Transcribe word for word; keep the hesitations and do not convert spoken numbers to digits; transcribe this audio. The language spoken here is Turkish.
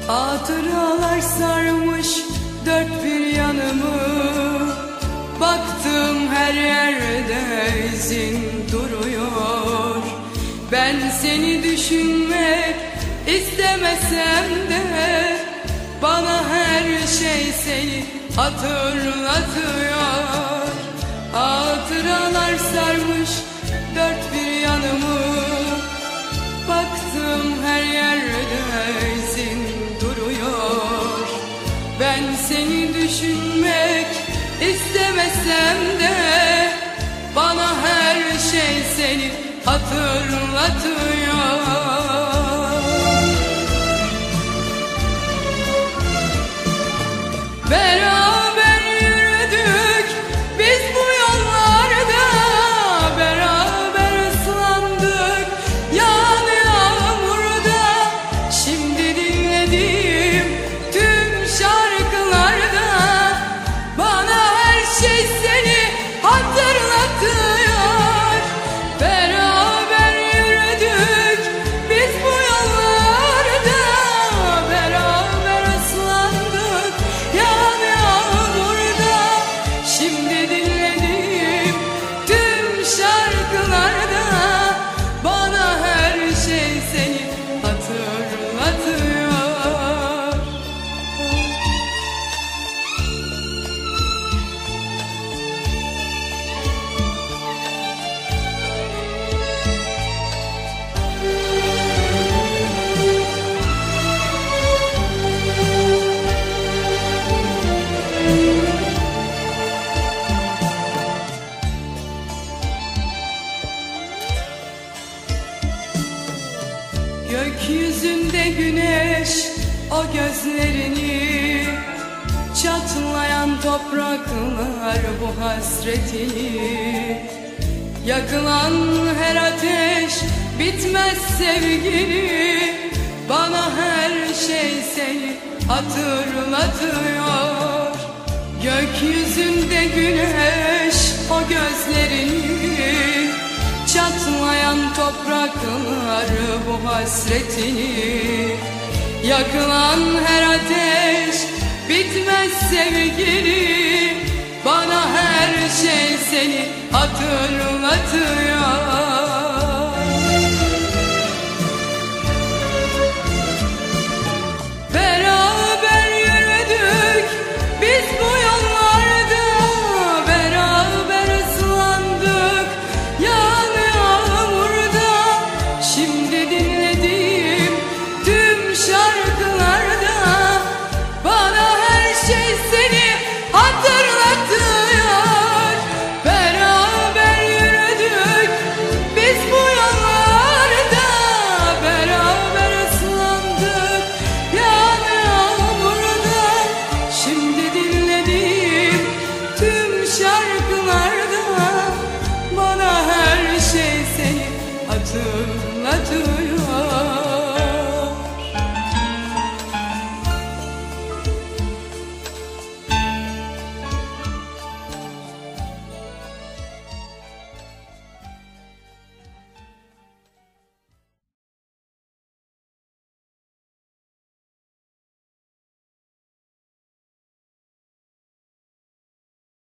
Hatıralar sarmış dört bir yanımı, baktım her yerde izin duruyor. Ben seni düşünmek istemesem de bana her şey seni hatırlatıyor. Hatıralar sarmış dört bir yanımı, baktım her yerde izin duruyor. Ben seni düşünmek istemesem de bana her şey seni hatırlatıyor. Beraber yürüdük biz bu yollarda, beraber ıslandık yağan yağmurda. Şimdi dinlediğim tüm şarkılarda bana her şey seni hatırlatıyor. Beraber yürüdük biz bu yollarda, beraber ıslandık yağan yağmurda. Şimdi dinlediğim tüm şarkılarda bana her şey seni hatırlatıyor. Gökyüzünde güneş o gözlerini, çatlayan topraklar bu hasretini. Yakılan her ateş bitmez sevgili, bana her şey seni hatırlatıyor. Gökyüzünde güneş o gözlerini, çatlayan topraklar bu hasretini. Yakılan her ateş bitmez sevgili, bana her şey seni hatırlatıyor. Beraber yürüdük biz bu yollarda, beraber ıslandık yağan yağmurda. Şimdi dinlediğim tüm şarkılarda bana her şey seni hatırlatıyor. Beraber yürüdük biz bu yollarda, beraber ıslandık yağan yağmurda. Şimdi dinlediğim tüm şarkılarda bana her şey seni hatırlatıyor.